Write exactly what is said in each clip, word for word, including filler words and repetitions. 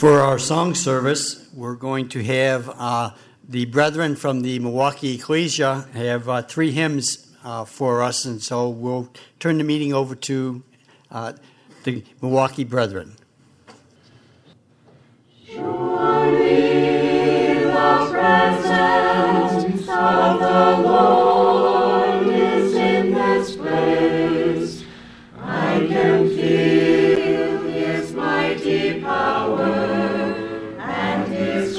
For our song service, we're going to have uh, the brethren from the Milwaukee Ecclesia have uh, three hymns uh, for us, and so we'll turn the meeting over to uh, the Milwaukee brethren. Surely the presence of the Lord is in this place. I can feel His mighty power and His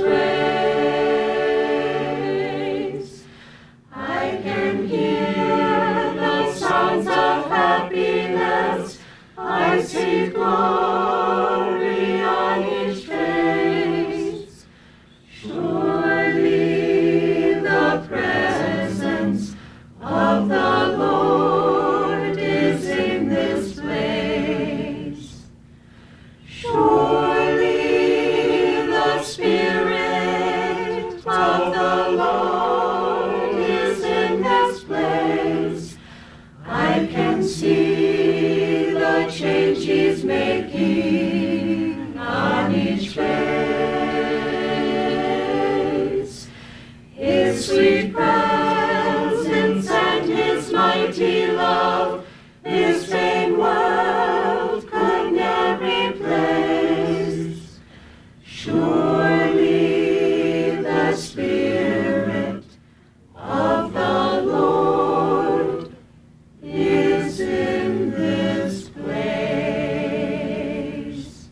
grace. I can hear the sounds of happiness. I see glory on each face. Surely the presence of the Lord is in this place. Surely the Spirit of the Lord is in this place. I can see the change He's making on each face. His sweet presence and His mighty love, His vain world could never replace. Surely the Spirit of the Lord is in this place.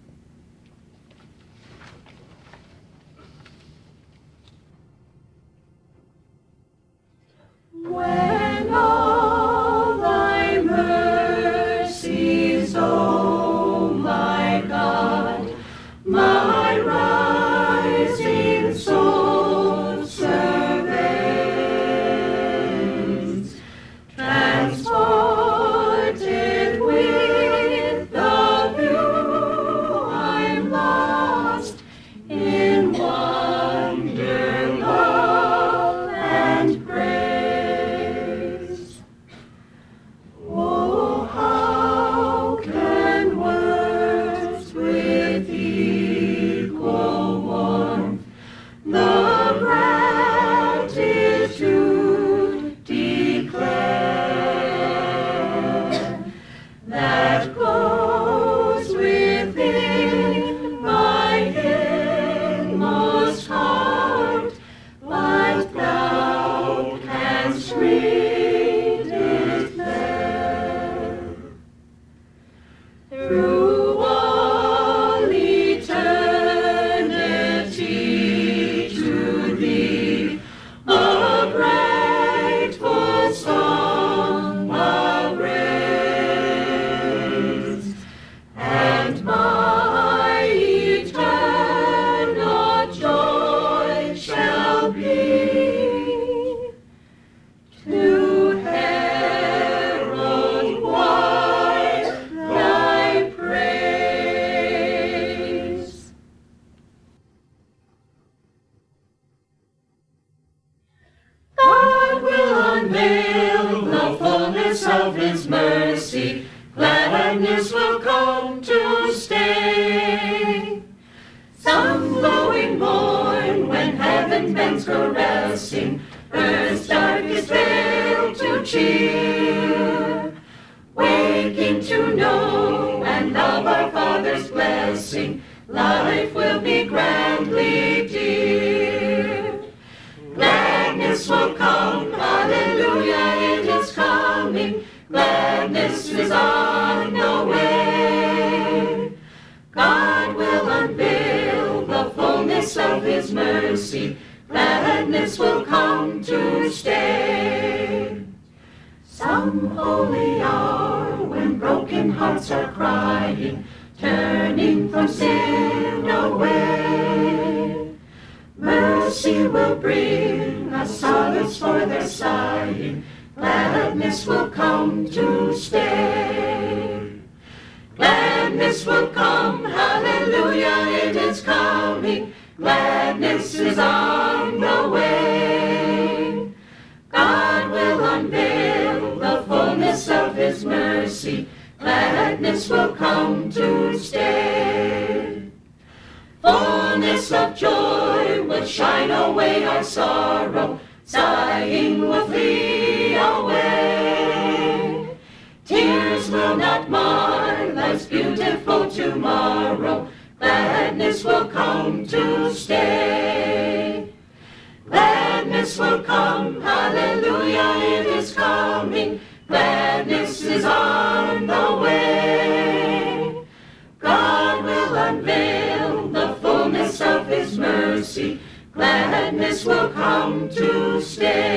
When all thy mercies, O my God, my rising soul surveys, transported with the view, I'm lost in wonder, love, and praise. Oh, how can words with equal warmth the gratitude declare that glows within my inmost heart, but thou canst read it there. Through all eternity to Thee, a grateful song I'll raise, and my eternal joy shall be to herald wide Thy praise. God will unveil the fullness of His mercy. Gladness will come to stay. Some glowing morn, when heaven bends caressing, earth's darkest veil to cheer, waking to know and love our Father's blessing, life will be grandly dear. Gladness will come, hallelujah, it is coming. Gladness is on the way. God will unveil the fullness of His mercy. Gladness will come to stay. Some holy hour when broken hearts are crying, turning from sin away, mercy will bring a solace for their sighing. Gladness will come to stay. Gladness will come, hallelujah, it is coming. Gladness is on the way. God will unveil the fullness of His mercy. Gladness will come to stay. Fullness of joy will shine away our sorrow, sighing will flee away. Tears will not mar life's beautiful tomorrow, gladness will come to stay. Gladness will come, hallelujah, it is coming, gladness is on the way. God will unveil the fullness of his mercy, gladness will come to stay.